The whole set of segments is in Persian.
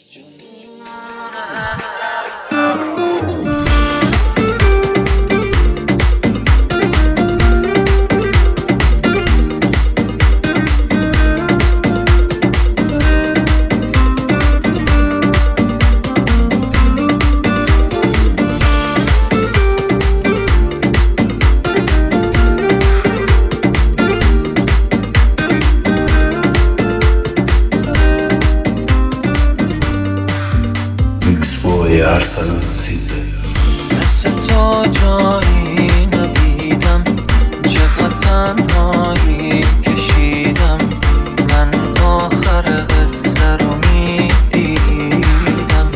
ارسلان سیزه مثل تو جایی ندیدم، چقدر تنهایی کشیدم. من آخر قصه رو میدیدم،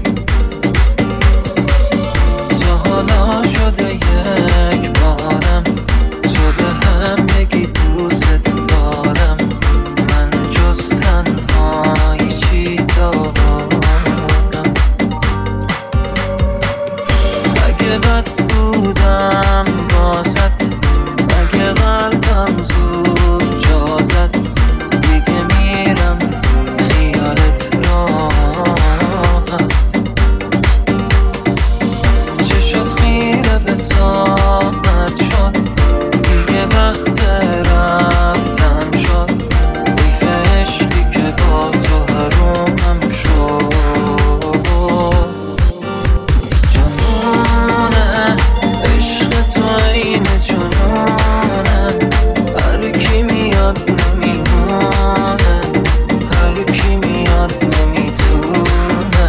تا حالا شده یک بارم تو به هم بگی دوست دارم. من جز تنهایی چی دارم؟ اگه بد بودم واسط، اگه قلبم زود جا زد، دیگه میرم خیالت راحت. چشات خیره به ساعت شد، دیگه وقت رفتن شد. حیف عشقی که با تو حرومم شد. تو این جنونه، هر کی میاد نمیمونه، هر کی میاد نمیتونه.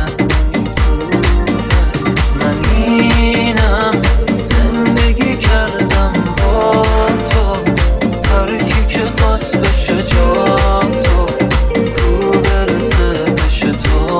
من اینم زندگی کردم با تو، هر کی که خواست بشه جا تو، کو برسه بشه تو.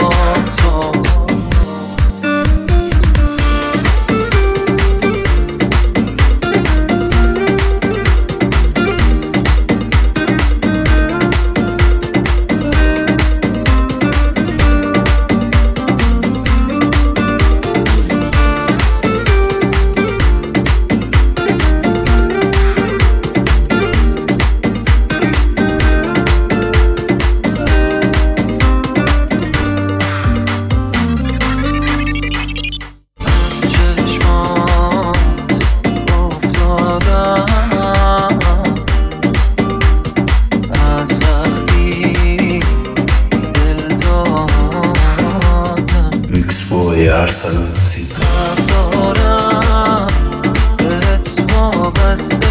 ارسلان سیزه دارم بهت وابسته